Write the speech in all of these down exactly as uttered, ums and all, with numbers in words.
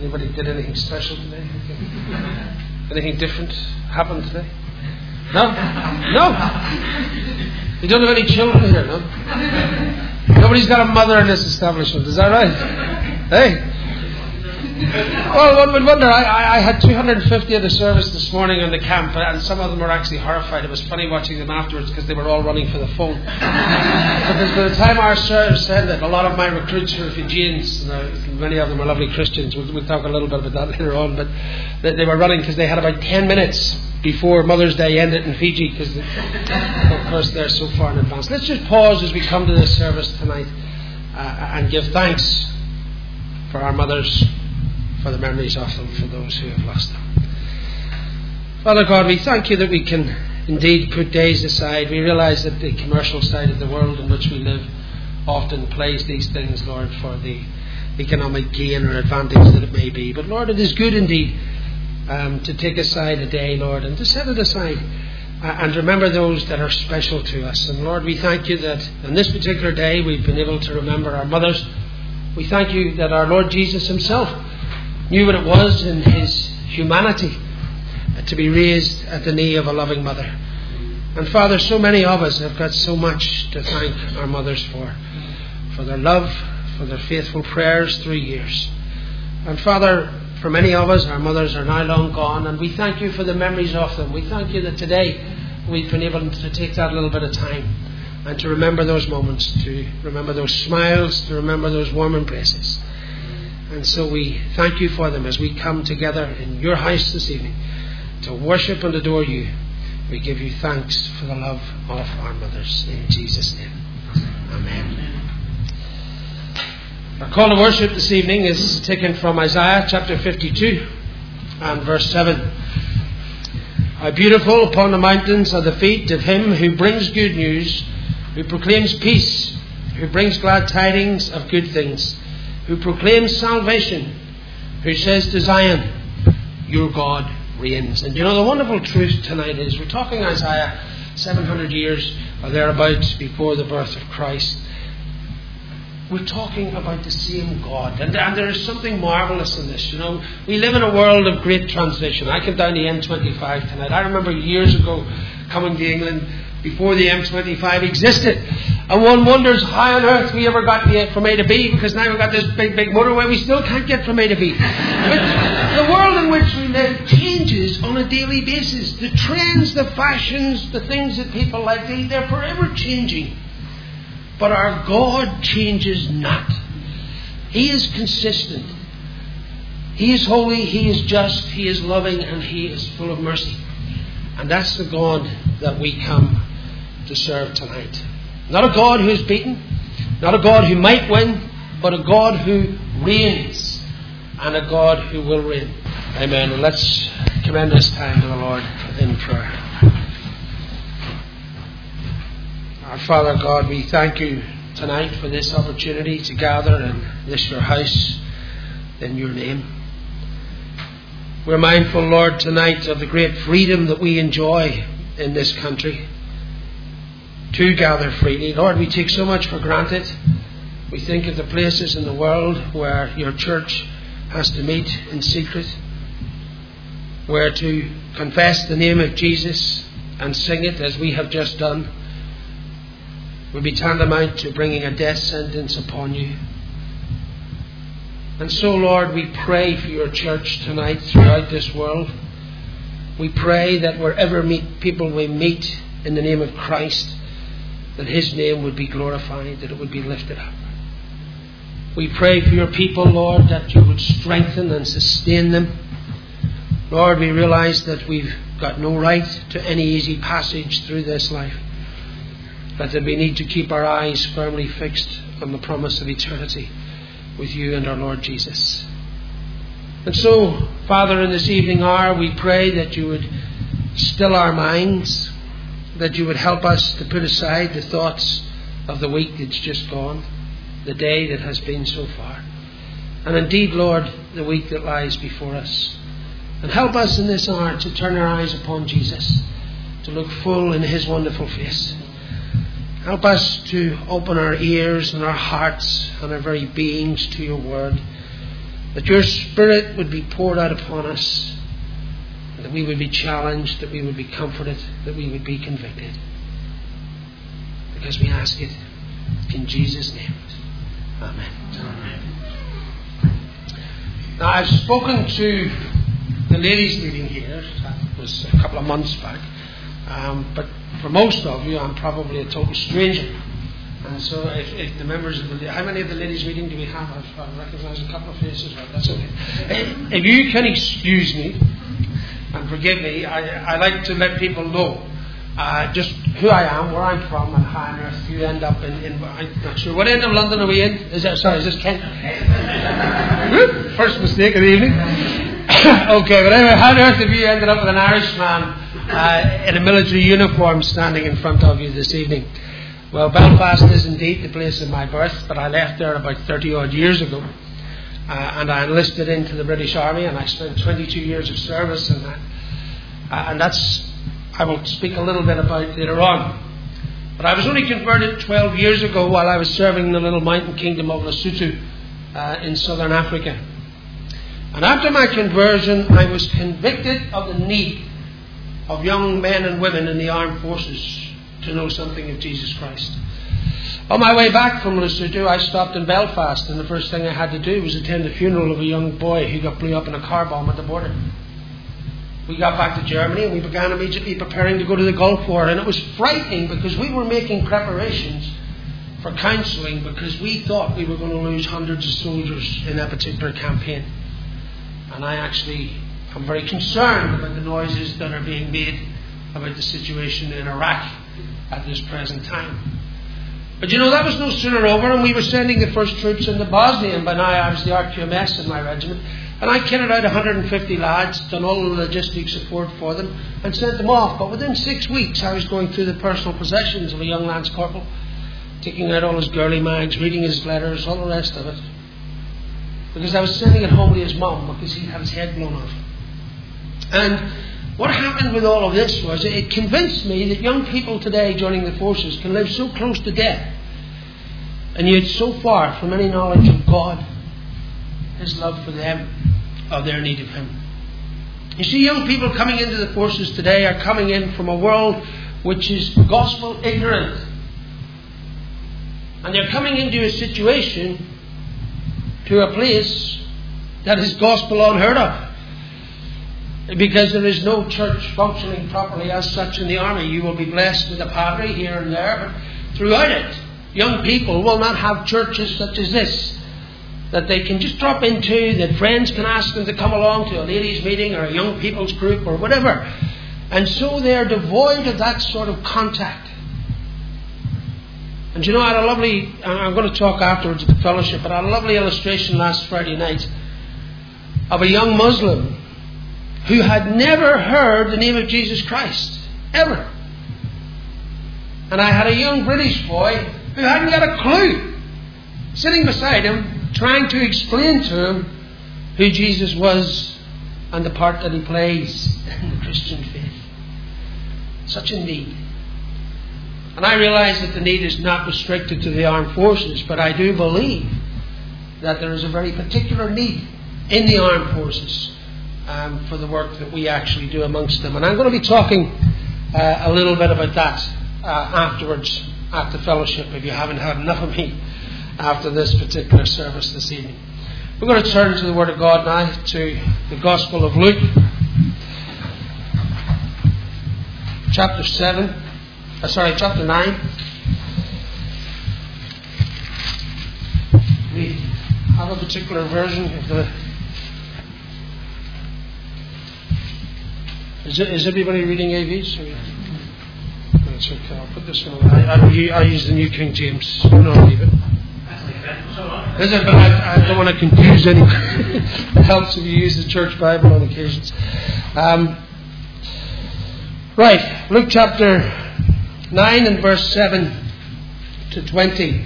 Anybody did anything special today? Anything different happened today? No? No? You don't have any children here, no? Nobody's got a mother in this establishment, is that right? Hey? Well, one would wonder. I, I, I had two hundred fifty at the service this morning in the camp, and some of them were actually horrified. It was funny watching them afterwards because they were all running for the phone. Because by the time our service ended, a lot of my recruits were Fijians. Uh, many of them are lovely Christians. We'll, we'll talk a little bit about that later on. But they, they were running because they had about ten minutes before Mother's Day ended in Fiji, because of course they're so far in advance. Let's just pause as we come to this service tonight uh, and give thanks for our mothers, for the memories of them, for those who have lost them. Father God, we thank you that we can indeed put days aside. We realise that the commercial side of the world in which we live often plays these things, Lord, for the economic gain or advantage that it may be. But Lord, it is good indeed um, to take aside a day, Lord, and to set it aside uh, and remember those that are special to us. And Lord, we thank you that on this particular day we've been able to remember our mothers. We thank you that our Lord Jesus himself knew what it was in his humanity to be raised at the knee of a loving mother. And Father, so many of us have got so much to thank our mothers for, for their love, for their faithful prayers through years. And Father, for many of us, our mothers are now long gone, and we thank you for the memories of them. We thank you that today we've been able to take that little bit of time and to remember those moments, to remember those smiles, to remember those warm embraces. And so we thank you for them as we come together in your house this evening to worship and adore you. We give you thanks for the love of our mothers. In Jesus' name. Amen. Our call to worship this evening is taken from Isaiah chapter fifty-two and verse seven. How beautiful upon the mountains are the feet of him who brings good news, who proclaims peace, who brings glad tidings of good things, who proclaims salvation, who says to Zion, your God reigns. And you know, the wonderful truth tonight is we're talking Isaiah seven hundred years or thereabouts before the birth of Christ. We're talking about the same God. And, and there is something marvellous in this. You know, we live in a world of great transition. I came down the M twenty-five tonight. I remember years ago coming to England before the M twenty-five existed. And one wonders how on earth we ever got from A to B, because now we've got this big, big motorway. We still can't get from A to B. But the world in which we live changes on a daily basis. The trends, the fashions, the things that people like, they, they're forever changing. But our God changes not. He is consistent. He is holy, He is just, He is loving, and He is full of mercy. And that's the God that we come to serve tonight. Not a God who is beaten, not a God who might win, but a God who reigns, and a God who will reign. Amen. And let's commend this time to the Lord in prayer. Our Father God, we thank you tonight for this opportunity to gather in this your house in your name. We're mindful, Lord, tonight of the great freedom that we enjoy in this country to gather freely. Lord, we take so much for granted. We think of the places in the world where your church has to meet in secret, where to confess the name of Jesus and sing it as we have just done would be tantamount to bringing a death sentence upon you. And so, Lord, we pray for your church tonight throughout this world. We pray that wherever meet, people we meet in the name of Christ, that his name would be glorified, that it would be lifted up. We pray for your people, Lord, that you would strengthen and sustain them. Lord, we realize that we've got no right to any easy passage through this life, but that we need to keep our eyes firmly fixed on the promise of eternity with you and our Lord Jesus. And so, Father, in this evening hour, we pray that you would still our minds, that you would help us to put aside the thoughts of the week that's just gone, the day that has been so far, and indeed, Lord, the week that lies before us. And help us in this hour to turn our eyes upon Jesus, to look full in his wonderful face. Help us to open our ears and our hearts and our very beings to your word, that your Spirit would be poured out upon us, and that we would be challenged, that we would be comforted, that we would be convicted. Because we ask it in Jesus' name. Amen. Amen. Now, I've spoken to the ladies' meeting here. That was a couple of months back. Um, but for most of you, I'm probably a total stranger. And so if, if the members of the... How many of the ladies' meeting do we have? I've, I've recognised a couple of faces. Right, that's okay. If you can excuse me and forgive me, I, I like to let people know uh, just who I am, where I'm from, and how on earth you end up in, in... I'm not sure. What end of London are we in? Is that, sorry, is this Kent? First mistake of the evening. Okay, but anyway, how on earth have you ended up with an Irishman uh, in a military uniform standing in front of you this evening? Well, Belfast is indeed the place of my birth, but I left there about thirty odd years ago. Uh, and I enlisted into the British Army, and I spent twenty-two years of service in that. Uh, and that's, I will speak a little bit about later on. But I was only converted twelve years ago while I was serving in the little mountain kingdom of Lesotho uh, in southern Africa. And after my conversion, I was convicted of the need of young men and women in the armed forces to know something of Jesus Christ. On my way back from Lesotho, I stopped in Belfast, and the first thing I had to do was attend the funeral of a young boy who got blew up in a car bomb at the border. We got back to Germany, and we began immediately preparing to go to the Gulf War, and it was frightening because we were making preparations for counselling because we thought we were going to lose hundreds of soldiers in that particular campaign. And I actually am very concerned about the noises that are being made about the situation in Iraq at this present time. But you know, that was no sooner over, and we were sending the first troops into Bosnia, and by now I was the R Q M S in my regiment, and I kitted out one hundred fifty lads, done all the logistic support for them, and sent them off. But within six weeks I was going through the personal possessions of a young lance corporal, taking out all his girly mags, reading his letters, all the rest of it, because I was sending it home to his mum because he had his head blown off. And what happened with all of this was it convinced me that young people today joining the forces can live so close to death and yet so far from any knowledge of God, His love for them, or their need of Him. You see, young people coming into the forces today are coming in from a world which is gospel ignorant. And they're coming into a situation, to a place that is gospel unheard of. Because there is no church functioning properly as such in the army. You will be blessed with a padre here and there, but throughout it, young people will not have churches such as this that they can just drop into, that friends can ask them to come along to a ladies' meeting or a young people's group or whatever. And so they are devoid of that sort of contact. And you know, I had a lovely, I'm going to talk afterwards at the fellowship, but I had a lovely illustration last Friday night of a young Muslim who had never heard the name of Jesus Christ, ever. And I had a young British boy who hadn't got a clue, sitting beside him, trying to explain to him who Jesus was and the part that He plays in the Christian faith. Such a need. And I realize that the need is not restricted to the armed forces, but I do believe that there is a very particular need in the armed forces um, for the work that we actually do amongst them. And I'm going to be talking uh, a little bit about that uh, afterwards at the fellowship, if you haven't had enough of me after this particular service this evening. We're going to turn to the Word of God now, to the Gospel of Luke, chapter seven. Uh, sorry, chapter nine. We have a particular version of the. Is, it, is everybody reading A Vs? That's okay. I'll put this one. I, I, I use the New King James. No, leave it. Is it? But I, I don't want to confuse anyone. It helps if you use the Church Bible on occasions. Um, right, Luke chapter nine and verse seven to twenty.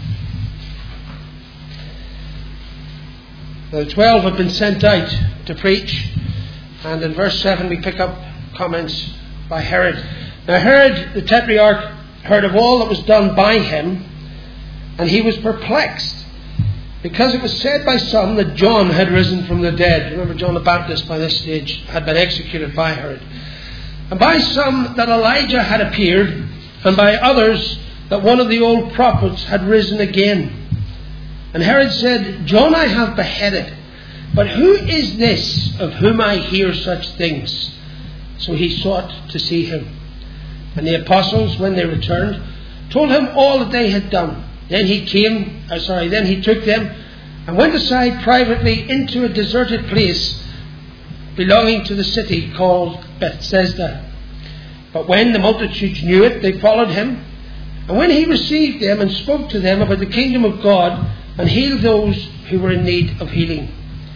The twelve have been sent out to preach, and in verse seven we pick up comments by Herod. Now Herod the Tetrarch heard of all that was done by him, and he was perplexed, because it was said by some that John had risen from the dead. Remember, John the Baptist by this stage had been executed by Herod. And by some that Elijah had appeared, and by others that one of the old prophets had risen again. And Herod said, John I have beheaded, but who is this of whom I hear such things? So he sought to see him. And the apostles, when they returned, told him all that they had done. Then he came, uh, sorry, then he took them and went aside privately into a deserted place belonging to the city called Bethsaida. But when the multitudes knew it, they followed him. And when he received them and spoke to them about the kingdom of God and healed those who were in need of healing.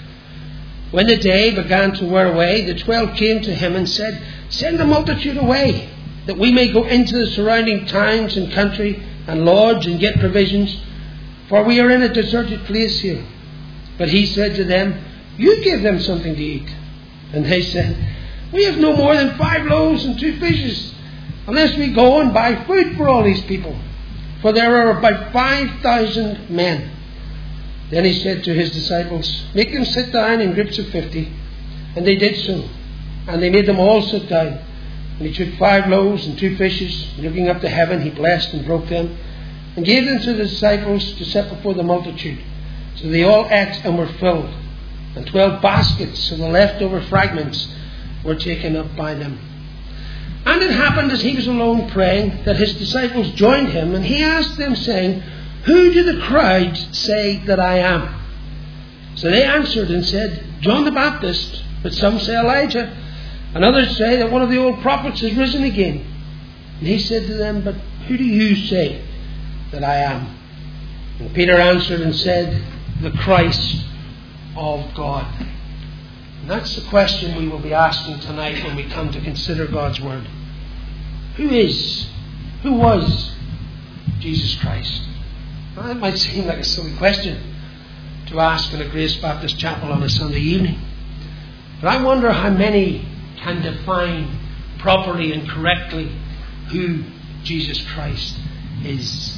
When the day began to wear away, the twelve came to him and said, Send the multitude away, that we may go into the surrounding towns and country and lodge and get provisions, for we are in a deserted place here. But he said to them, You give them something to eat. And they said, We have no more than five loaves and two fishes, unless we go and buy food for all these people. For there are about five thousand men. Then he said to his disciples, Make them sit down in groups of fifty. And they did so. And they made them all sit down. And he took five loaves and two fishes. Looking up to heaven, he blessed and broke them, and gave them to the disciples to set before the multitude. So they all ate and were filled. And twelve baskets of the leftover fragments were taken up by them. And it happened as he was alone praying, that his disciples joined him, and he asked them, saying, Who do the crowds say that I am? So they answered and said, John the Baptist, but some say Elijah, and others say that one of the old prophets has risen again. And he said to them, But who do you say that I am? And Peter answered and said, The Christ of God. And that's the question we will be asking tonight when we come to consider God's Word. Who is, who was Jesus Christ? Well, that might seem like a silly question to ask in a Grace Baptist chapel on a Sunday evening. But I wonder how many can define properly and correctly who Jesus Christ is.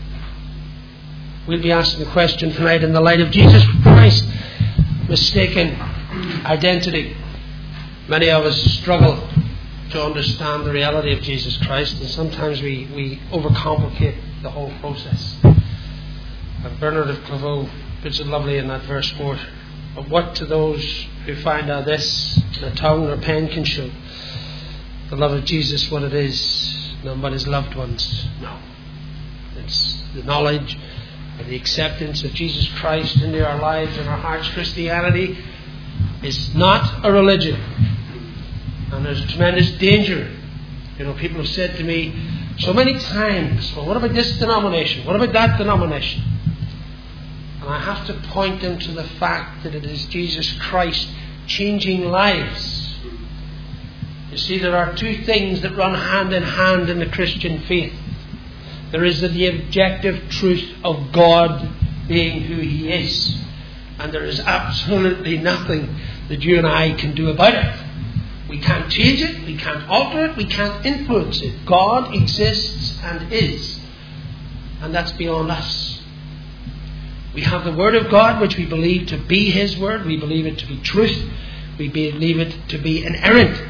We'll be asking the question tonight in the light of Jesus Christ's mistaken identity. Many of us struggle to understand the reality of Jesus Christ, and sometimes we, we overcomplicate the whole process. And Bernard of Clairvaux puts it lovely in that verse four. But what to those who find out this, the tongue or pen can show? The love of Jesus, what it is, none but his loved ones know. It's the knowledge and the acceptance of Jesus Christ into our lives and our hearts. Christianity is not a religion. And there's a tremendous danger. You know, people have said to me so many times, well, what about this denomination? What about that denomination? And I have to point them to the fact that it is Jesus Christ changing lives. You see, there are two things that run hand in hand in the Christian faith. There is the objective truth of God being who He is. And there is absolutely nothing that you and I can do about it. We can't change it, we can't alter it, we can't influence it. God exists and is. And that's beyond us. We have the Word of God, which we believe to be His Word. We believe it to be truth. We believe it to be inerrant.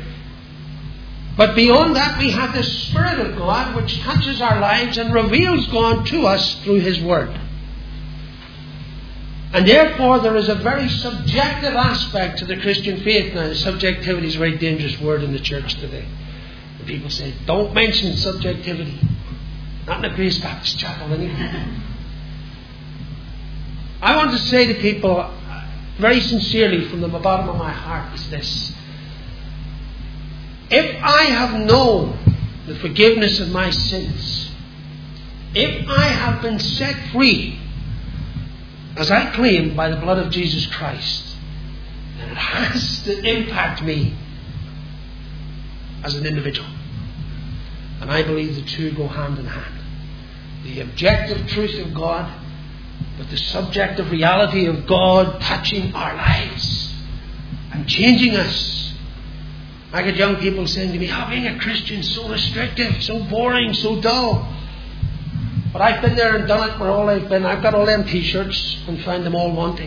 But beyond that, we have the Spirit of God, which touches our lives and reveals God to us through His Word. And therefore, there is a very subjective aspect to the Christian faith. Now, the subjectivity is a very dangerous word in the church today. And people say, don't mention subjectivity. Not in a Grace Baptist chapel anyway. I want to say to people, very sincerely from the bottom of my heart, is this. If I have known the forgiveness of my sins, if I have been set free, as I claim, by the blood of Jesus Christ, then it has to impact me as an individual. And I believe the two go hand in hand. The objective truth of God, but the subjective reality of God touching our lives and changing us. I get young people saying to me, "Oh, being a Christian is so restrictive, so boring, so dull." But I've been there and done it where all I've been. I've got all them t-shirts and found them all wanting.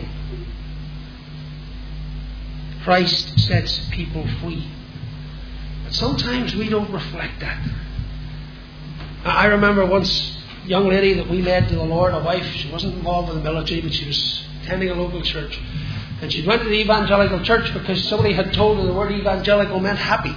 Christ sets people free. But sometimes we don't reflect that. I remember once a young lady that we led to the Lord, a wife, she wasn't involved in the military, but she was attending a local church. And she went to the evangelical church because somebody had told her the word evangelical meant happy.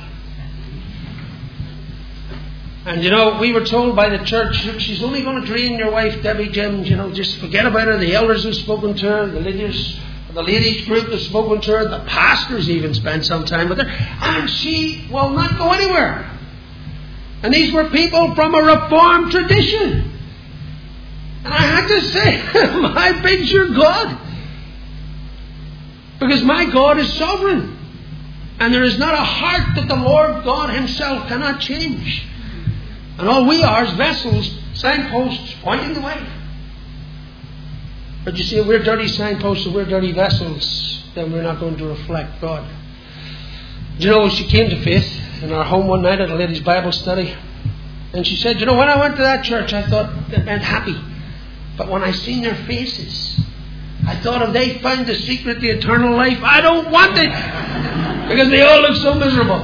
And you know, we were told by the church, look, she's only going to drain your wife, Debbie Jim, you know, just forget about her. The elders have spoken to her, the ladies, the ladies group has spoken to her, the pastors even spent some time with her, and she will not go anywhere. And these were people from a Reformed tradition. And I had to say, my bid's your God. Because my God is sovereign. And there is not a heart that the Lord God Himself cannot change. And all we are is vessels, signposts pointing the way. But you see, if we're dirty signposts and we're dirty vessels, then we're not going to reflect God. Do you know, she came to faith in our home one night at a ladies' Bible study. And she said, you know, when I went to that church, I thought it meant happy. But when I seen their faces, I thought if they found the secret to eternal life, I don't want it. Because they all look so miserable.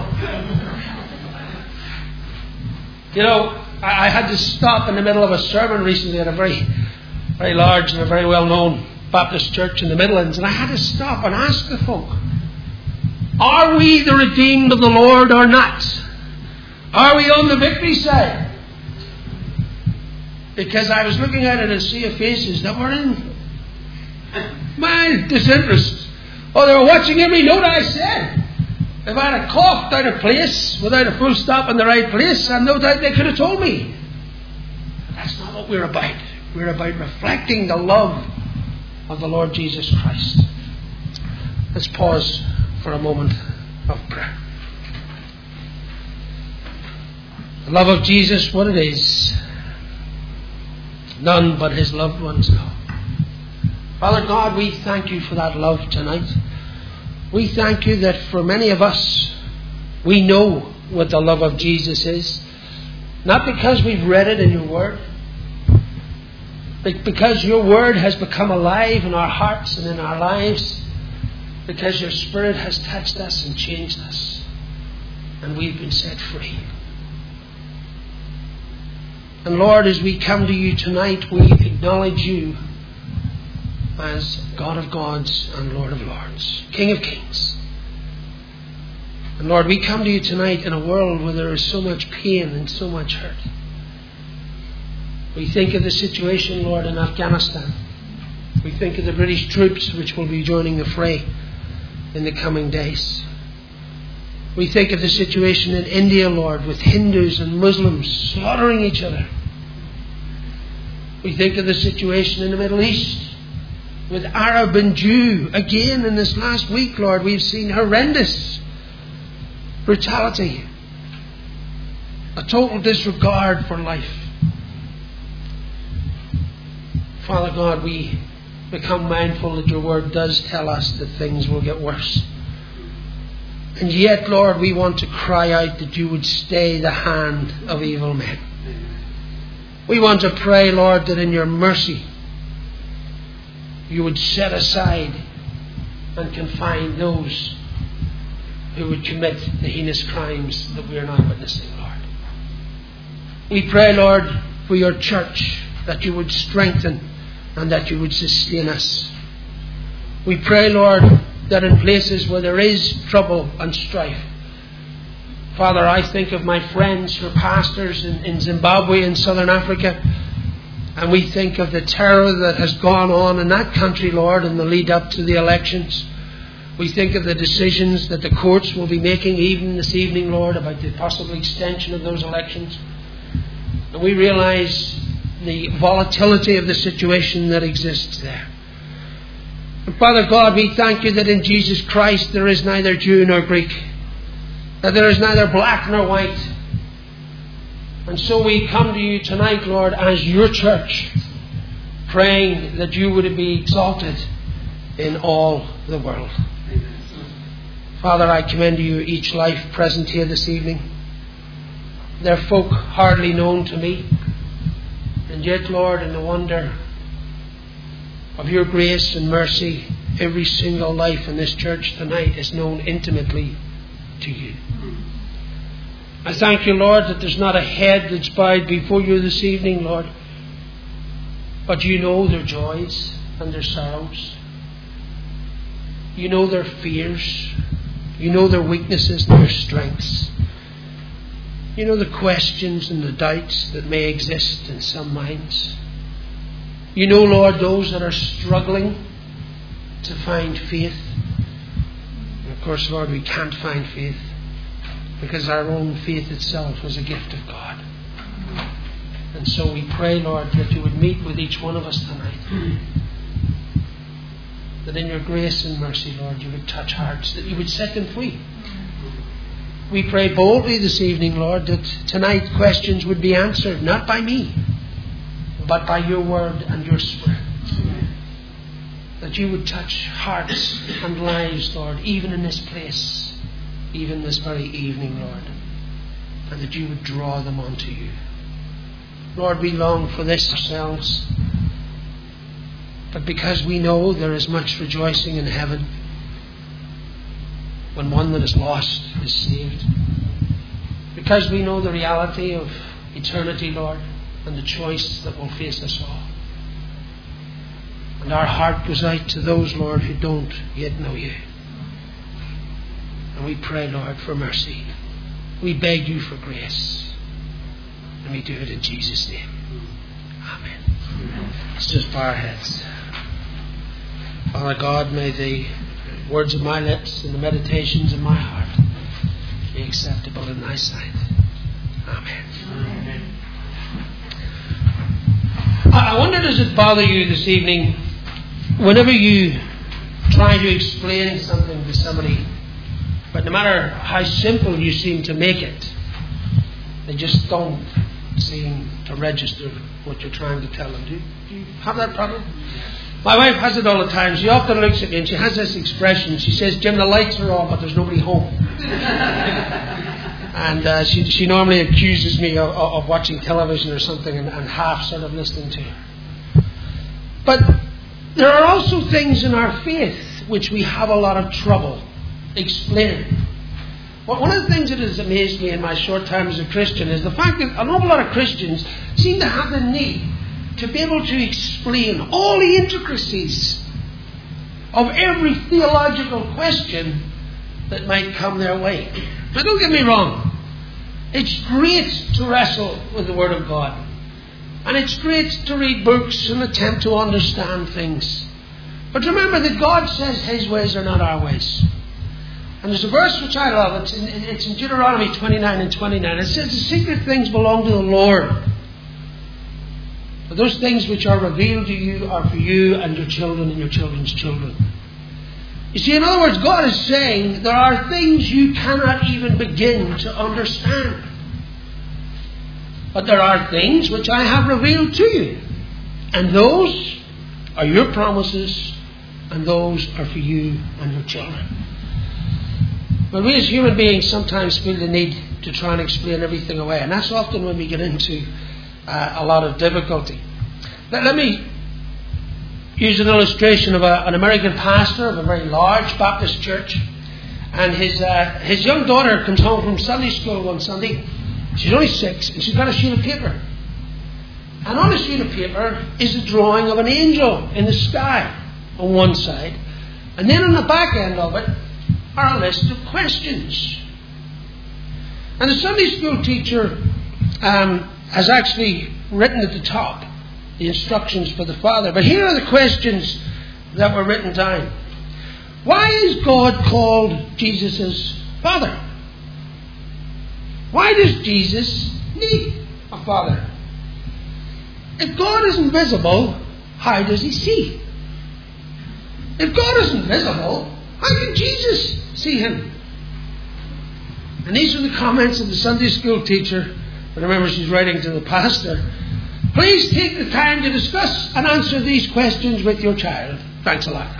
You know, I, I had to stop in the middle of a sermon recently at a very, very large and a very well-known Baptist church in the Midlands. And I had to stop and ask the folk, are we the redeemed of the Lord or not? Are we on the victory side? Because I was looking at it and see faces that were in my disinterest. Oh, they were watching every note I said. If I had coughed out of place without a full stop in the right place, I no doubt they could have told me. But that's not what we're about. We're about reflecting the love of the Lord Jesus Christ. Let's pause for a moment of prayer. The love of Jesus, what it is, none but His loved ones know. Father God, we thank You for that love tonight. We thank You that for many of us, we know what the love of Jesus is. Not because we've read it in Your Word, but because Your Word has become alive in our hearts and in our lives, because Your Spirit has touched us and changed us, and we've been set free. And Lord, as we come to You tonight, we acknowledge You as God of gods and Lord of lords, King of kings. And Lord, we come to You tonight in a world where there is so much pain and so much hurt. We think of the situation, Lord, in Afghanistan. We think of the British troops which will be joining the fray in the coming days. We think of the situation in India, Lord, with Hindus and Muslims slaughtering each other. We think of the situation in the Middle East with Arab and Jew. Again, in this last week, Lord, we've seen horrendous brutality, a total disregard for life. Father God, we become mindful that Your Word does tell us that things will get worse. And yet, Lord, we want to cry out that You would stay the hand of evil men. We want to pray, Lord, that in Your mercy You would set aside and confine those who would commit the heinous crimes that we are now witnessing, Lord. We pray, Lord, for Your church, that You would strengthen and that You would sustain us. We pray, Lord, that in places where there is trouble and strife, Father, I think of my friends who are pastors in, in Zimbabwe and Southern Africa, and we think of the terror that has gone on in that country, Lord, in the lead up to the elections. We think of the decisions that the courts will be making even this evening, Lord, about the possible extension of those elections. And we realize the volatility of the situation that exists there. And Father God, we thank You that in Jesus Christ there is neither Jew nor Greek, that there is neither black nor white. And so we come to You tonight, Lord, as Your church, praying that You would be exalted in all the world. Father, I commend to You each life present here this evening. They're folk hardly known to me. And yet, Lord, in the wonder of your grace and mercy, every single life in this church tonight is known intimately to you. I thank you, Lord, that there's not a head that's bowed before you this evening, Lord. But you know their joys and their sorrows. You know their fears. You know their weaknesses and their strengths. You know the questions and the doubts that may exist in some minds. You know, Lord, those that are struggling to find faith. And of course, Lord, we can't find faith because our own faith itself is a gift of God. And so we pray, Lord, that you would meet with each one of us tonight. That in your grace and mercy, Lord, you would touch hearts, that you would set them free. We pray boldly this evening, Lord, that tonight questions would be answered, not by me, but by your word and your spirit. That you would touch hearts and lives, Lord, even in this place, even this very evening, Lord. And that you would draw them unto you. Lord, we long for this ourselves. But because we know there is much rejoicing in heaven when one that is lost is saved. Because we know the reality of eternity, Lord, and the choice that will face us all. And our heart goes out to those, Lord, who don't yet know you. And we pray, Lord, for mercy. We beg you for grace. And we do it in Jesus' name. Amen. Amen. Let's just bow our heads. Father God, may the words of my lips and the meditations of my heart be acceptable in thy sight. Amen. Amen. I wonder, does it bother you this evening whenever you try to explain something to somebody, but no matter how simple you seem to make it, they just don't seem to register what you're trying to tell them? Do you, do you have that problem? My wife has it all the time. She often looks at me and she has this expression. She says, Jim, the lights are on, but there's nobody home. And uh, she, she normally accuses me of, of watching television or something and, and half sort of listening to her. But there are also things in our faith which we have a lot of trouble explaining. Well, one of the things that has amazed me in my short time as a Christian is the fact that an awful lot of Christians seem to have the need to be able to explain all the intricacies of every theological question that might come their way. Now, don't get me wrong. It's great to wrestle with the Word of God. And it's great to read books and attempt to understand things. But remember that God says His ways are not our ways. And there's a verse which I love. It's in, it's in Deuteronomy twenty-nine and twenty-nine. It says, the secret things belong to the Lord. But those things which are revealed to you are for you and your children and your children's children. You see, in other words, God is saying there are things you cannot even begin to understand. But there are things which I have revealed to you. And those are your promises, and those are for you and your children. But we as human beings sometimes feel the need to try and explain everything away. And that's often when we get into uh, a lot of difficulty. Now, let me use an illustration of a, an American pastor of a very large Baptist church. And his uh, his young daughter comes home from Sunday school one Sunday. She's only six, and she's got a sheet of paper. And on a sheet of paper is a drawing of an angel in the sky on one side. And then on the back end of it are a list of questions. And the Sunday school teacher um, has actually written at the top the instructions for the father. But here are the questions that were written down. Why is God called Jesus' father? Why does Jesus need a father? If God is invisible, how does he see? If God is invisible, how can Jesus see him? And these are the comments of the Sunday school teacher. But remember, she's writing to the pastor. Please take the time to discuss and answer these questions with your child. Thanks a lot.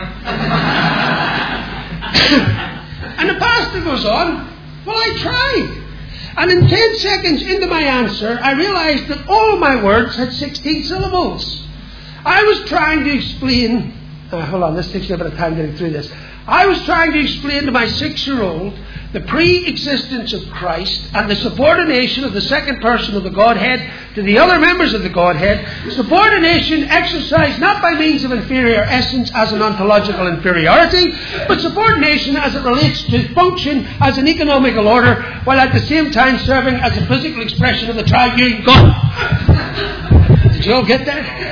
And the pastor goes on, well, I tried. And in ten seconds into my answer, I realized that all of my words had sixteen syllables. I was trying to explain... Uh, hold on, this takes me a bit of time getting through this. I was trying to explain to my six-year-old the pre-existence of Christ and the subordination of the second person of the Godhead to the other members of the Godhead. Subordination exercised not by means of inferior essence as an ontological inferiority, but subordination as it relates to function as an economical order, while at the same time serving as a physical expression of the triune God. Did you all get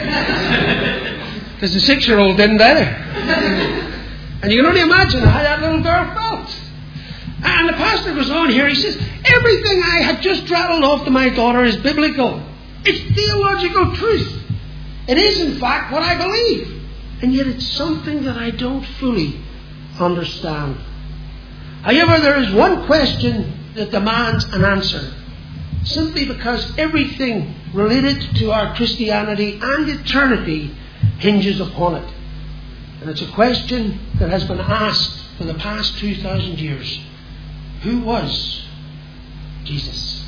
that? Because the six-year-old didn't either. And you can only imagine how that little girl felt. And the pastor goes on here, he says, everything I had just rattled off to my daughter is biblical. It's theological truth. It is, in fact, what I believe. And yet it's something that I don't fully understand. However, there is one question that demands an answer. Simply because everything related to our Christianity and eternity hinges upon it. And it's a question that has been asked for the past two thousand years. Who was Jesus?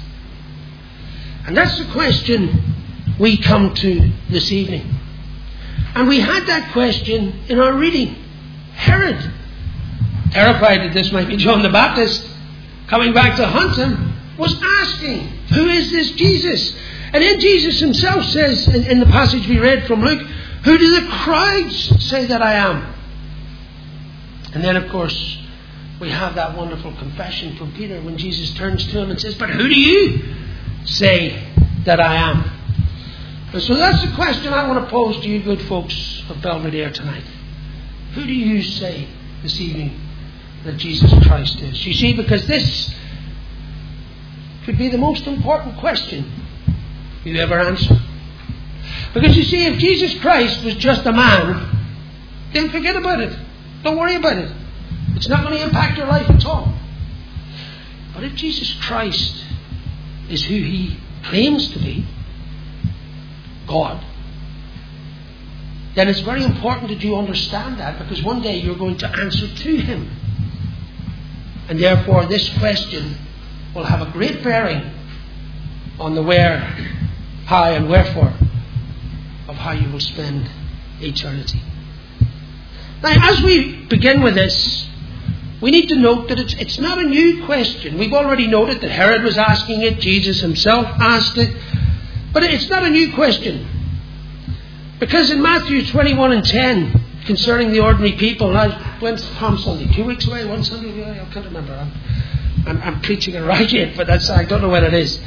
And that's the question we come to this evening. And we had that question in our reading. Herod, terrified that this might be John the Baptist coming back to hunt him, was asking, who is this Jesus? And then Jesus himself says in, in the passage we read from Luke, who do the crowds say that I am? And then, of course, we have that wonderful confession from Peter when Jesus turns to him and says, but who do you say that I am? And so that's the question I want to pose to you good folks of Belvedere tonight. Who do you say this evening that Jesus Christ is? You see, because this could be the most important question you ever answer. Because you see, if Jesus Christ was just a man, then forget about it. Don't worry about it. It's not going to impact your life at all. But if Jesus Christ is who he claims to be, God, then it's very important that you understand that, because one day you're going to answer to him. And therefore this question will have a great bearing on the where, how and wherefore of how you will spend eternity. Now, as we begin with this, we need to note that it's, it's not a new question. We've already noted that Herod was asking it, Jesus himself asked it, but it's not a new question. Because in Matthew twenty-one and ten, concerning the ordinary people, now, when's Palm Sunday? Two weeks away? One Sunday away? I can't remember. I'm, I'm, I'm preaching around it, but that's, I don't know when it is.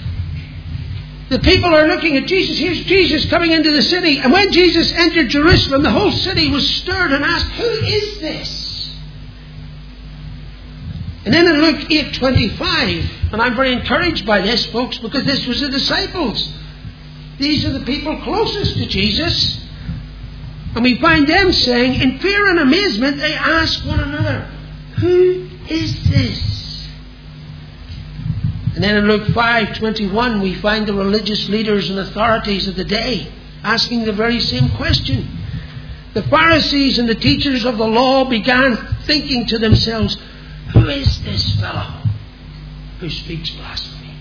The people are looking at Jesus. Here's Jesus coming into the city. And when Jesus entered Jerusalem, the whole city was stirred and asked, who is this? And then in Luke eight twenty-five, and I'm very encouraged by this, folks, because this was the disciples. These are the people closest to Jesus. And we find them saying, in fear and amazement, they ask one another, who is this? And then in Luke five twenty-one, we find the religious leaders and authorities of the day asking the very same question. The Pharisees and the teachers of the law began thinking to themselves, who is this fellow who speaks blasphemy?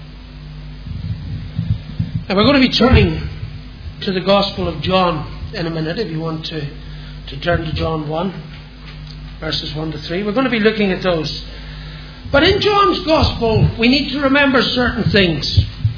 And we're going to be turning to the Gospel of John in a minute, if you want to, to turn to John one, verses one to three. We're going to be looking at those. But in John's Gospel, we need to remember certain things.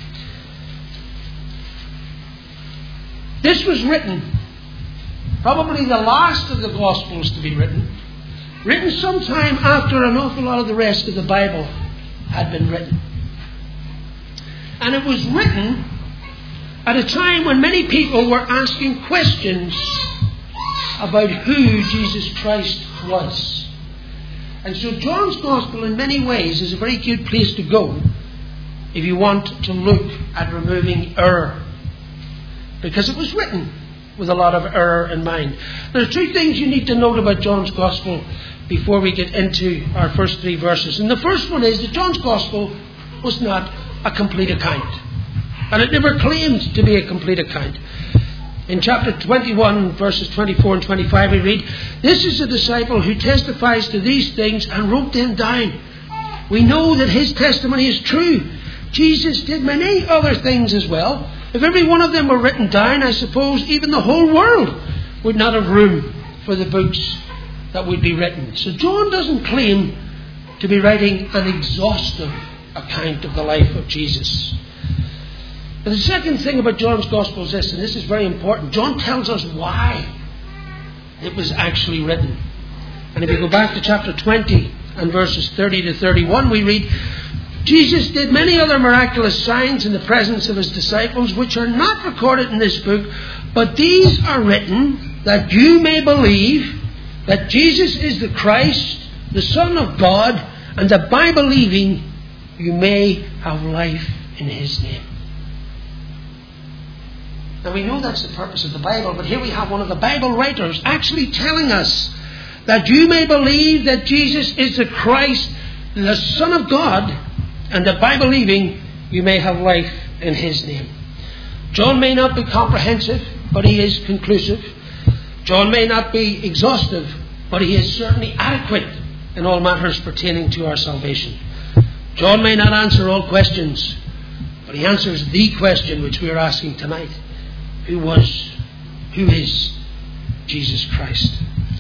This was written, probably the last of the Gospels to be written, written sometime after an awful lot of the rest of the Bible had been written. And it was written at a time when many people were asking questions about who Jesus Christ was. And so John's Gospel in many ways is a very good place to go if you want to look at removing error. Because it was written with a lot of error in mind. There are two things you need to note about John's Gospel before we get into our first three verses. And the first one is that John's Gospel was not a complete account. And it never claimed to be a complete account. In chapter twenty-one, verses twenty-four and twenty-five, we read, this is a disciple who testifies to these things and wrote them down. We know that his testimony is true. Jesus did many other things as well. If every one of them were written down, I suppose even the whole world would not have room for the books that would be written. So John doesn't claim to be writing an exhaustive account of the life of Jesus. But the second thing about John's Gospel is this, and this is very important. John tells us why it was actually written. And if you go back to chapter twenty and verses thirty to thirty-one, we read, Jesus did many other miraculous signs in the presence of his disciples, which are not recorded in this book, but these are written that you may believe that Jesus is the Christ, the Son of God, and that by believing you may have life in his name. Now we know that's the purpose of the Bible, but here we have one of the Bible writers actually telling us that you may believe that Jesus is the Christ, the Son of God, and that by believing you may have life in his name. John may not be comprehensive, but he is conclusive. John may not be exhaustive, but he is certainly adequate in all matters pertaining to our salvation. John may not answer all questions, but he answers the question which we are asking tonight. Who was, who is Jesus Christ?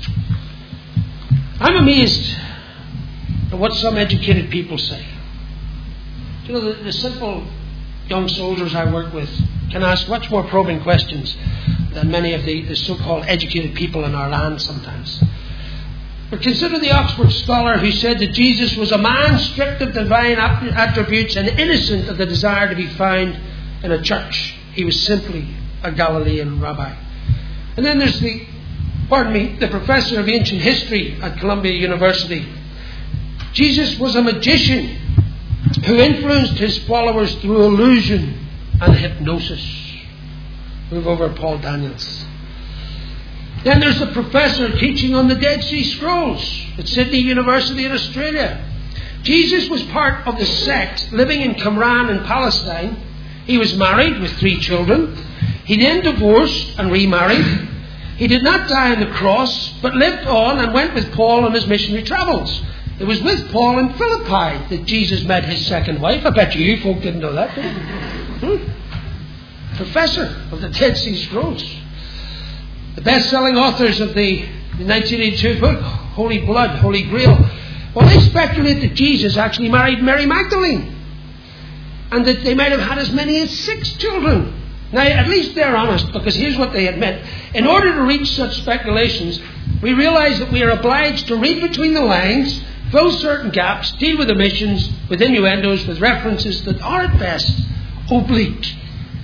I'm amazed at what some educated people say. You know, the, the simple young soldiers I work with can ask much more probing questions than many of the, the so-called educated people in our land sometimes. But consider the Oxford scholar who said that Jesus was a man stripped of divine attributes and innocent of the desire to be found in a church. He was simply a Galilean rabbi. And then there's the, pardon me, the professor of ancient history at Columbia University. Jesus was a magician who influenced his followers through illusion and hypnosis. Move over, Paul Daniels. Then there's the professor teaching on the Dead Sea Scrolls at Sydney University in Australia. Jesus was part of the sect living in Qumran in Palestine. He was married with three children. He then divorced and remarried. He did not die on the cross, but lived on and went with Paul on his missionary travels. It was with Paul in Philippi that Jesus met his second wife. I bet you you folk didn't know that, did you? Hmm? Professor of the Dead Sea Scrolls. The best-selling authors of the, the nineteen eighty-two book, Holy Blood, Holy Grail. Well, they speculate that Jesus actually married Mary Magdalene. And that they might have had as many as six children. Now, at least they're honest, because here's what they admit. In order to reach such speculations, we realize that we are obliged to read between the lines, fill certain gaps, deal with omissions, with innuendos, with references that are at best oblique.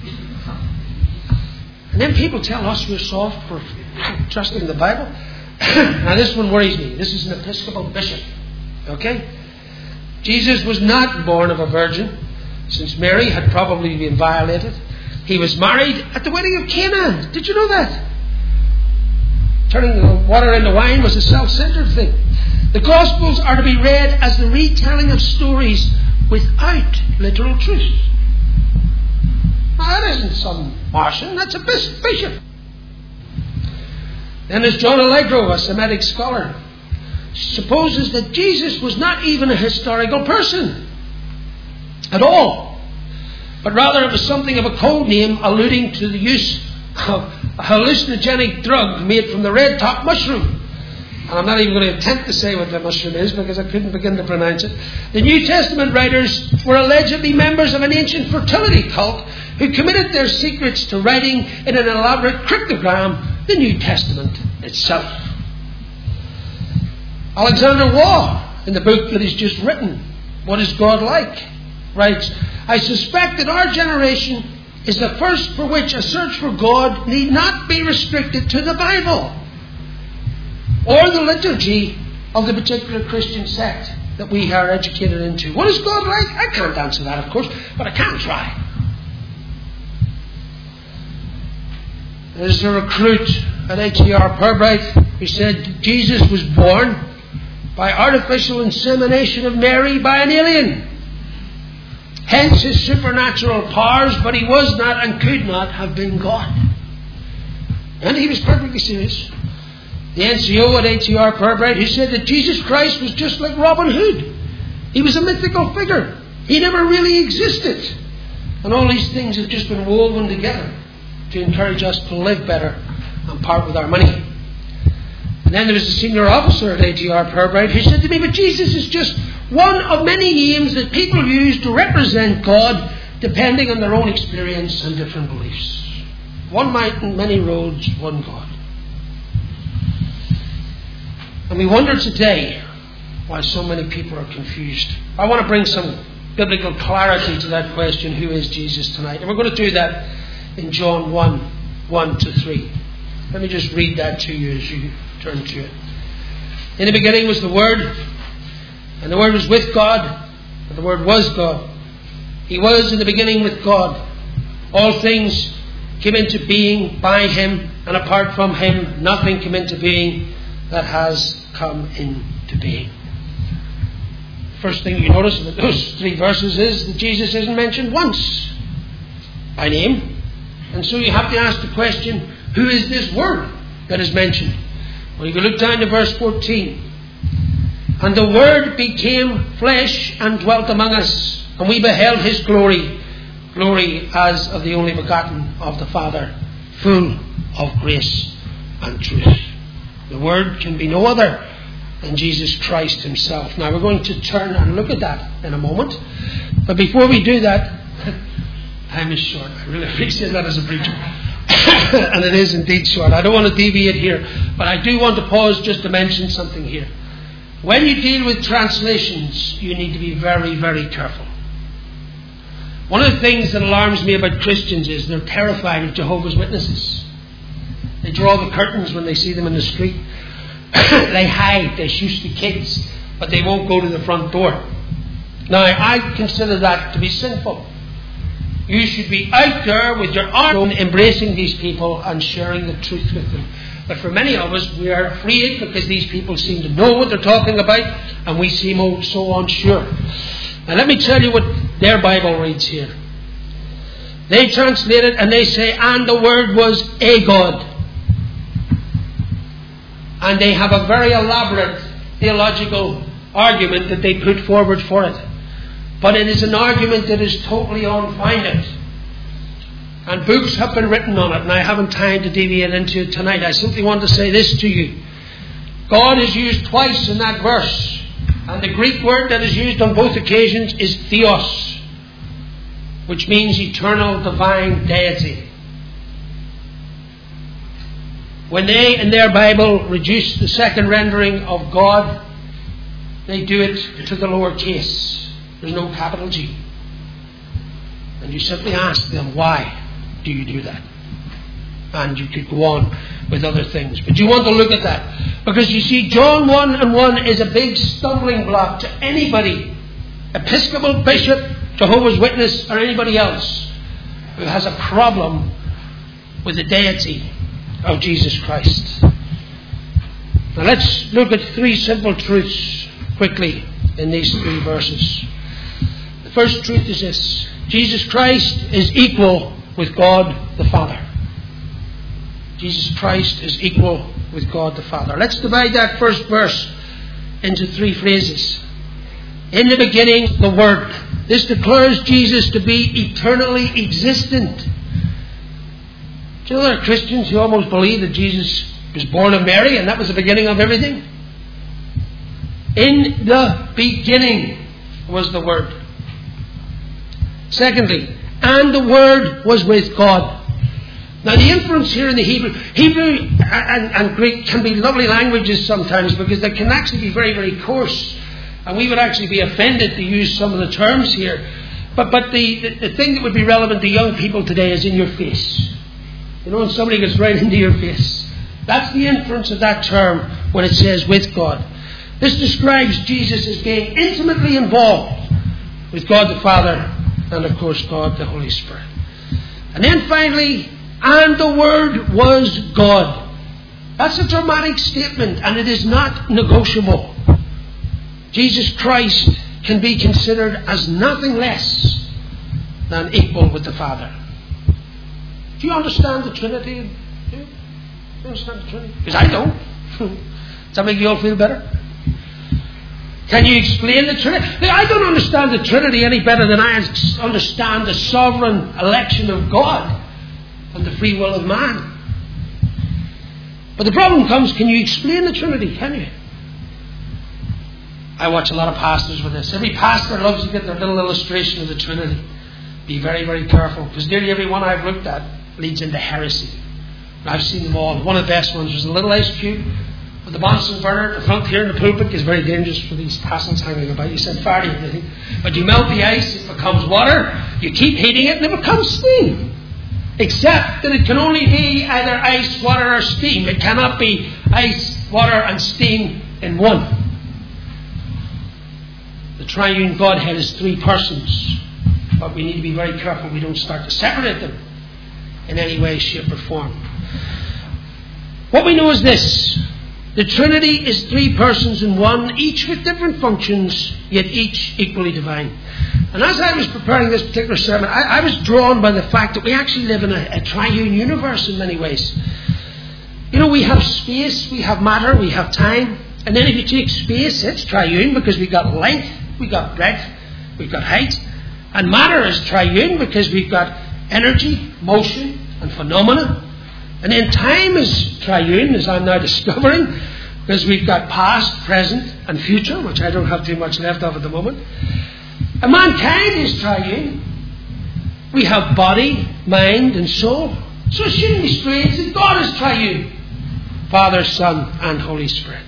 And then people tell us we're soft for trusting the Bible. Now this one worries me. This is an Episcopal bishop. Okay? Jesus was not born of a virgin, since Mary had probably been violated. He was married at the wedding of Cana. Did you know that? Turning the water into wine was a self-centered thing. The Gospels are to be read as the retelling of stories without literal truth. Now, that isn't some Martian, that's a bishop. Then there's John Allegro, a Semitic scholar, supposes that Jesus was not even a historical person at all, but rather it was something of a code name alluding to the use of a hallucinogenic drug made from the red top mushroom. And I'm not even going to attempt to say what the mushroom is because I couldn't begin to pronounce it. The New Testament writers were allegedly members of an ancient fertility cult who committed their secrets to writing in an elaborate cryptogram the New Testament itself. Alexander Waugh, in the book that he's just written, What is God Like?, writes, I suspect that our generation is the first for which a search for God need not be restricted to the Bible or the liturgy of the particular Christian sect that we are educated into. What is God like? I can't answer that, of course, but I can try. There's a recruit at H E R Purbright who said Jesus was born by artificial insemination of Mary by an alien. Hence his supernatural powers, but he was not and could not have been God. And he was perfectly serious. The N C O at H E R Purbright, who said that Jesus Christ was just like Robin Hood. He was a mythical figure He never really existed. And all these things have just been woven together to encourage us to live better and part with our money. And then there was a senior officer at A T R Pirbright who said to me, but Jesus is just one of many names that people use to represent God depending on their own experience and different beliefs. One mountain, many roads, one God. And we wonder today why so many people are confused. I want to bring some biblical clarity to that question, who is Jesus, tonight? And we're going to do that in John one, one to three. Let me just read that to you as you turn to it. In the beginning was the Word, and the Word was with God, and the Word was God. He was in the beginning with God. All things came into being by Him, and apart from Him nothing came into being that has come into being. First thing you notice in those three verses is that Jesus isn't mentioned once by name. And so you have to ask the question, who is this Word that is mentioned? Well, if you look down to verse fourteen. And the Word became flesh and dwelt among us, and we beheld His glory, glory as of the only begotten of the Father, full of grace and truth. The Word can be no other than Jesus Christ Himself. Now we're going to turn and look at that in a moment. But before we do that, time is short. I really appreciate that as a preacher. And it is indeed short. I don't want to deviate here, but I do want to pause just to mention something here. When you deal with translations, you need to be very, very careful. One of the things that alarms me about Christians is they're terrified of Jehovah's Witnesses. They draw the curtains when they see them in the street. They hide, they shush the kids, but they won't go to the front door. Now, I consider that to be sinful. You should be out there with your arm embracing these people and sharing the truth with them. But for many of us, we are afraid because these people seem to know what they're talking about, and we seem so unsure. Now let me tell you what their Bible reads here. They translate it and they say, and the Word was a God. And they have a very elaborate theological argument that they put forward for it. But it is an argument that is totally unfounded. And books have been written on it, and I haven't time to deviate into it tonight. I simply want to say this to you. God is used twice in that verse. And the Greek word that is used on both occasions is theos, which means eternal divine deity. When they, in their Bible, reduce the second rendering of God, they do it to the lower case. There's no capital G. And you simply ask them, why do you do that? And you could go on with other things. But you want to look at that. Because you see, John one and one is a big stumbling block to anybody, Episcopal, Bishop, Jehovah's Witness, or anybody else who has a problem with the deity of Jesus Christ. Now let's look at three simple truths quickly in these three verses. The first truth is this: Jesus Christ is equal with God the Father. Jesus Christ is equal with God the Father. Let's divide that first verse into three phrases. In the beginning, the Word. This declares Jesus to be eternally existent. Do you know there are Christians who almost believe that Jesus was born of Mary and that was the beginning of everything? In the beginning was the Word. Secondly, and the Word was with God. Now the inference here in the Hebrew, Hebrew and, and Greek can be lovely languages sometimes because they can actually be very, very coarse. And we would actually be offended to use some of the terms here. But but the, the, the thing that would be relevant to young people today is in your face. You know, when somebody gets right into your face. That's the inference of that term when it says with God. This describes Jesus as being intimately involved with God the Father and of course God the Holy Spirit. And then finally, and the Word was God. That's a dramatic statement and it is not negotiable. Jesus Christ can be considered as nothing less than equal with the Father. Do you understand the Trinity? Do you understand the Trinity? Because I don't. Does that make you all feel better? Can you explain the Trinity? I don't understand the Trinity any better than I understand the sovereign election of God and the free will of man. But the problem comes, can you explain the Trinity? Can you? I watch a lot of pastors with this. Every pastor loves to get their little illustration of the Trinity. Be very, very careful, because nearly every one I've looked at leads into heresy. And I've seen them all. One of the best ones was a little ice cube with the Bunsen burner at the front here in the pulpit. Is very dangerous for these tassels hanging about. You set fire to everything. But you melt the ice, it becomes water. You keep heating it, and it becomes steam. Except that it can only be either ice, water, or steam. It cannot be ice, water, and steam in one. The triune Godhead is three persons. But we need to be very careful we don't start to separate them in any way, shape, or form. What we know is this. The Trinity is three persons in one, each with different functions, yet each equally divine. And as I was preparing this particular sermon, I, I was drawn by the fact that we actually live in a, a triune universe in many ways. You know, we have space, we have matter, we have time. And then if you take space, it's triune because we've got length, we've got breadth, we've got height. And matter is triune because we've got energy, motion, and phenomena. And then time is triune, as I'm now discovering, because we've got past, present, and future, which I don't have too much left of at the moment. And mankind is triune. We have body, mind, and soul. So it shouldn't be strange that God is triune. Father, Son, and Holy Spirit.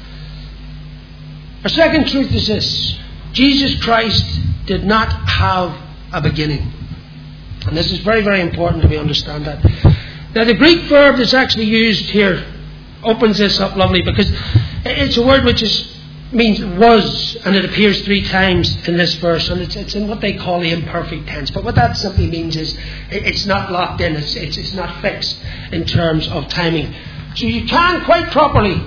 Our second truth is this. Jesus Christ did not have a beginning. And this is very, very important that we understand that. Now, the Greek verb that's actually used here opens this up lovely, because it's a word which is, means was, and it appears three times in this verse, and it's, it's in what they call the imperfect tense. But what that simply means is it's not locked in, it's, it's, it's not fixed in terms of timing. So you can quite properly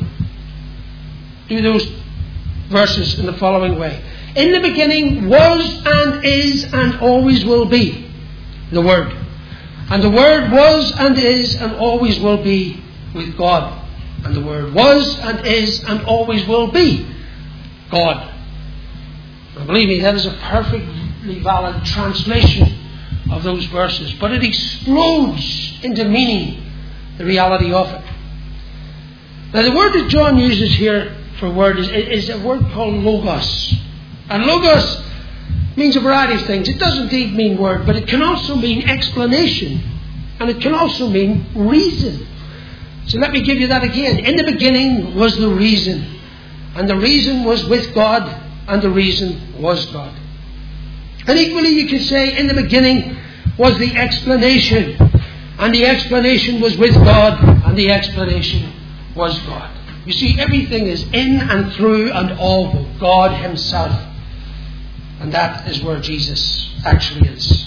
do those verses in the following way. In the beginning was and is and always will be the Word. And the Word was and is and always will be with God. And the Word was and is and always will be God. Now believe me, that is a perfectly valid translation of those verses. But it explodes into meaning the reality of it. Now the word that John uses here for word is, is a word called logos. And logos means a variety of things. It does indeed mean word, but it can also mean explanation. And it can also mean reason. So let me give you that again. In the beginning was the reason. And the reason was with God. And the reason was God. And equally you could say in the beginning was the explanation. And the explanation was with God. And the explanation was God. You see, everything is in and through and of God Himself. And that is where Jesus actually is.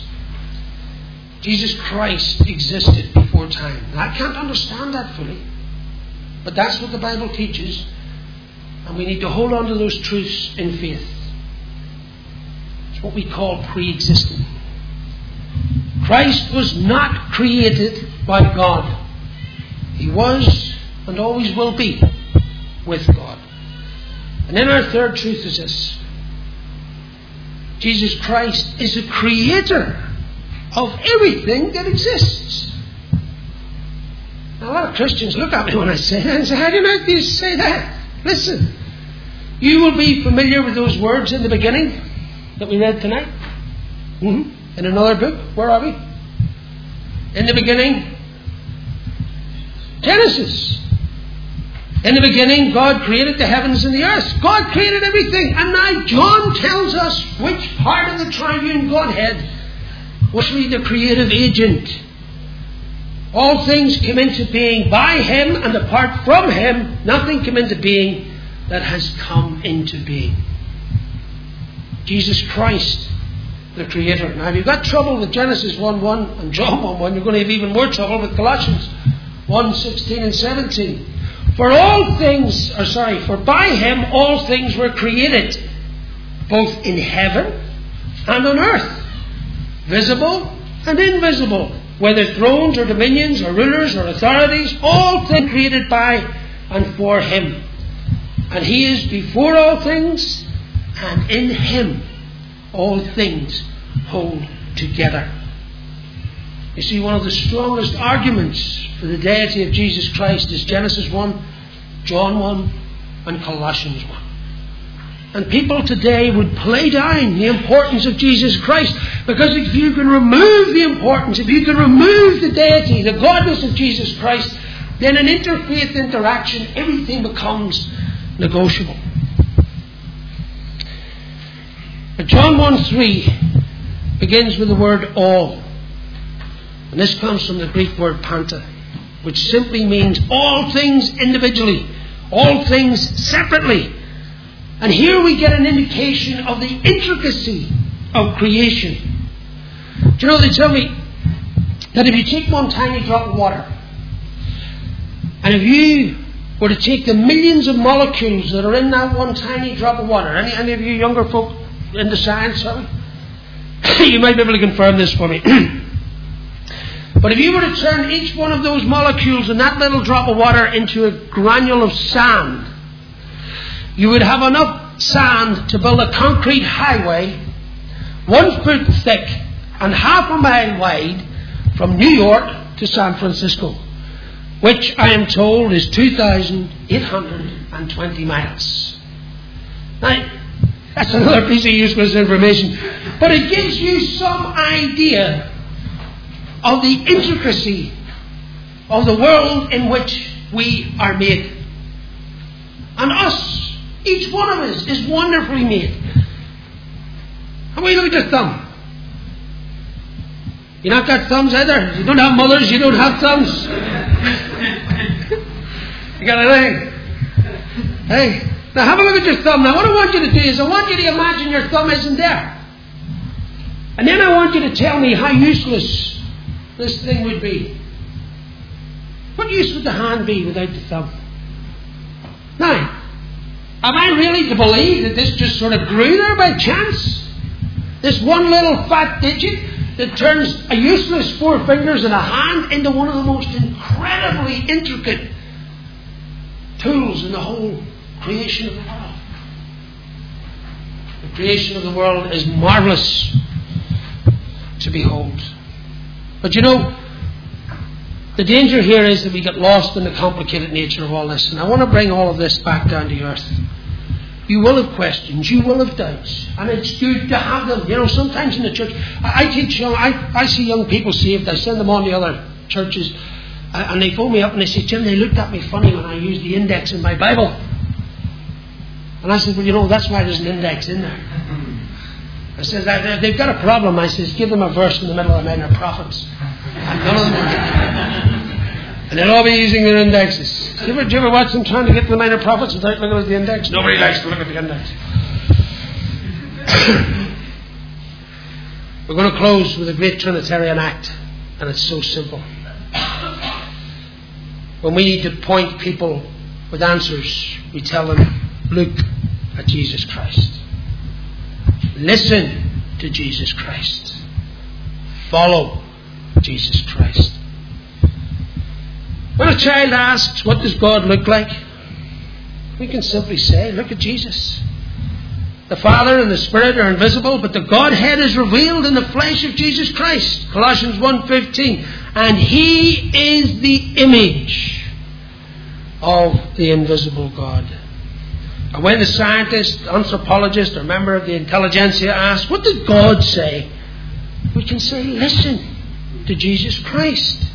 Jesus Christ existed before time. And I can't understand that fully. But that's what the Bible teaches. And we need to hold on to those truths in faith. It's what we call pre-existing. Christ was not created by God. He was and always will be with God. And then our third truth is this. Jesus Christ is a creator of everything that exists. Now, a lot of Christians look at me when I say that and say, how do you know you say that? Listen, you will be familiar with those words in the beginning that we read tonight. Mm-hmm. In another book. Where are we? In the beginning, Genesis. In the beginning, God created the heavens and the earth. God created everything. And now John tells us which part of the triune Godhead was really the creative agent. All things came into being by Him, and apart from Him, nothing came into being that has come into being. Jesus Christ, the Creator. Now, if you've got trouble with Genesis one one and John one one, you're going to have even more trouble with Colossians one sixteen and seventeen. For all things, or sorry, for by Him all things were created, both in heaven and on earth, visible and invisible, whether thrones or dominions or rulers or authorities, all things created by and for Him. And He is before all things, and in Him all things hold together. You see, one of the strongest arguments for the deity of Jesus Christ is Genesis one, John one, and Colossians one. And people today would play down the importance of Jesus Christ, because if you can remove the importance, if you can remove the deity, the godness of Jesus Christ, then in interfaith interaction everything becomes negotiable. But John one three begins with the word all. And this comes from the Greek word panta, which simply means all things individually, all things separately. And here we get an indication of the intricacy of creation. Do you know, they tell me that if you take one tiny drop of water, and if you were to take the millions of molecules that are in that one tiny drop of water, any, any of you younger folk into science, sorry? You might be able to confirm this for me. But if you were to turn each one of those molecules in that little drop of water into a granule of sand, you would have enough sand to build a concrete highway one foot thick and half a mile wide from New York to San Francisco, which I am told is two thousand eight hundred twenty miles. Now, that's another piece of useless information, but it gives you some idea of the intricacy of the world in which we are made. And us, each one of us, is wonderfully made. And we look at your thumb. You not got thumbs either. You don't have mothers, you don't have thumbs. You got anything? Hey, now have a look at your thumb. Now what I want you to do is I want you to imagine your thumb isn't there. And then I want you to tell me how useless this thing would be. What use would the hand be without the thumb? Now, am I really to believe that this just sort of grew there by chance? This one little fat digit that turns a useless four fingers and a hand into one of the most incredibly intricate tools in the whole creation of the world. The creation of the world is marvellous to behold. But you know, the danger here is that we get lost in the complicated nature of all this. And I want to bring all of this back down to earth. You will have questions, you will have doubts, and it's good to have them. You know, sometimes in the church, I, I teach young, I, I see young people saved, I send them on to other churches, and they phone me up and they say, Jim, they looked at me funny when I used the index in my Bible. And I said, well, you know, that's why there's an index in there. I said, if they've got a problem, I says, give them a verse in the middle of the Minor Prophets. And none of them will get it. And they'll all be using their indexes. Do you, ever, do you ever watch them trying to get to the Minor Prophets without looking at the index? Nobody likes to look at the index. We're going to close with a great Trinitarian act, and it's so simple. When we need to point people with answers, we tell them, look at Jesus Christ. Listen to Jesus Christ. Follow Jesus Christ. When a child asks, what does God look like? We can simply say, look at Jesus. The Father and the Spirit are invisible, but the Godhead is revealed in the flesh of Jesus Christ. Colossians one fifteen. And He is the image of the invisible God. And when the scientist, anthropologist, or member of the intelligentsia asks, what did God say? We can say, listen to Jesus Christ.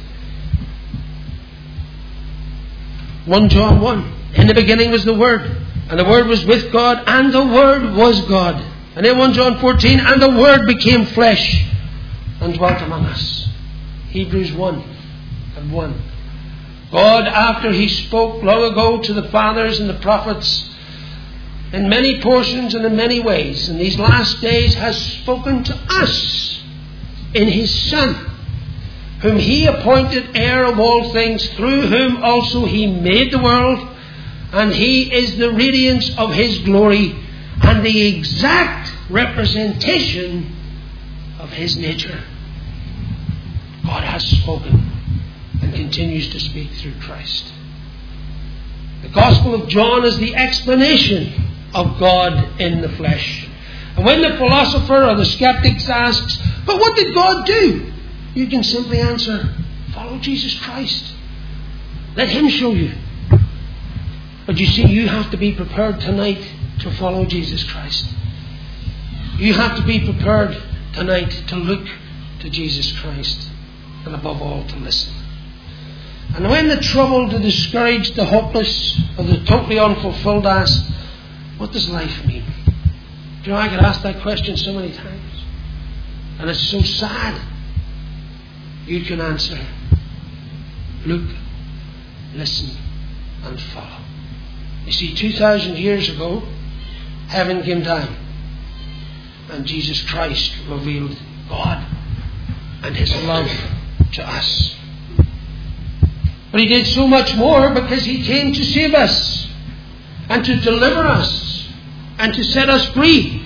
First John one. In the beginning was the Word, and the Word was with God, and the Word was God. And then First John fourteen, and the Word became flesh and dwelt among us. Hebrews one and one. God, after He spoke long ago to the fathers and the prophets, in many portions and in many ways, in these last days has spoken to us in His Son, whom He appointed heir of all things, through whom also He made the world, and He is the radiance of His glory and the exact representation of His nature. God has spoken and continues to speak through Christ. The Gospel of John is the explanation of God in the flesh. And when the philosopher or the skeptic asks, but what did God do? You can simply answer, follow Jesus Christ. Let Him show you. But you see, you have to be prepared tonight to follow Jesus Christ. You have to be prepared tonight to look to Jesus Christ. And above all, to listen. And when the troubled, the discouraged, the hopeless, or the totally unfulfilled ask, what does life mean? Do you know, I get asked that question so many times. And it's so sad. You can answer, look, listen, and follow. You see, two thousand years ago, heaven came down. And Jesus Christ revealed God and His love to us. But He did so much more because He came to save us and to deliver us and to set us free.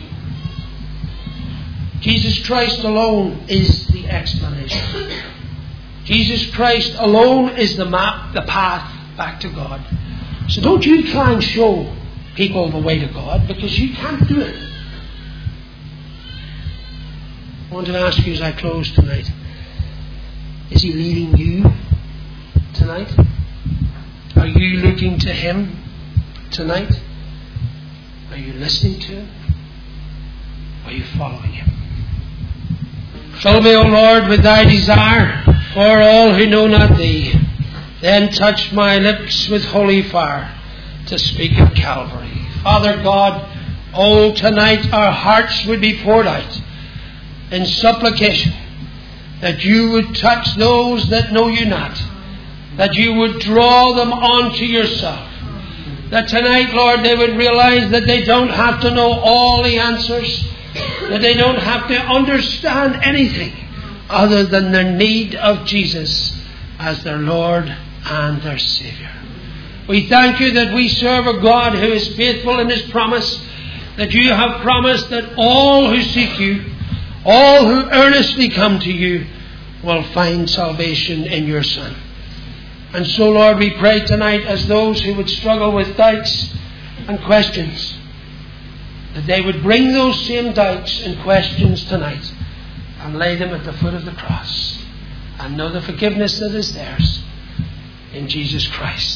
Jesus Christ alone is the explanation. Jesus Christ alone is the map, the path back to God. So don't you try and show people the way to God, because you can't do it. I want to ask you as I close tonight, is He leading you tonight? Are you looking to Him tonight? Are you listening to Him? Are you following Him? Fill me, O Lord, with Thy desire for all who know not Thee. Then touch my lips with holy fire to speak of Calvary. Father God, oh, tonight our hearts would be poured out in supplication that You would touch those that know You not, that You would draw them onto Yourself, that tonight, Lord, they would realize that they don't have to know all the answers, that they don't have to understand anything other than their need of Jesus as their Lord and their Saviour. We thank You that we serve a God who is faithful in His promise, that You have promised that all who seek You, all who earnestly come to You, will find salvation in Your Son. And so, Lord, we pray tonight as those who would struggle with doubts and questions, that they would bring those same doubts and questions tonight and lay them at the foot of the cross and know the forgiveness that is theirs in Jesus Christ.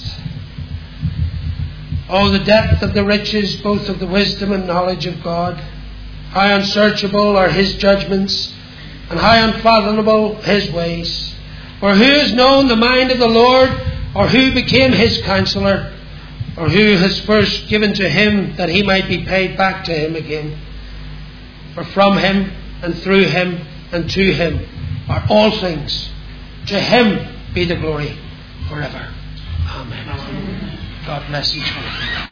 Oh, the depth of the riches, both of the wisdom and knowledge of God. How unsearchable are His judgments, and how unfathomable His ways. For who has known the mind of the Lord, or who became His counselor, or who has first given to Him that He might be paid back to Him again? For from Him, and through Him, and to Him are all things. To Him be the glory forever. Amen. God bless each one of you.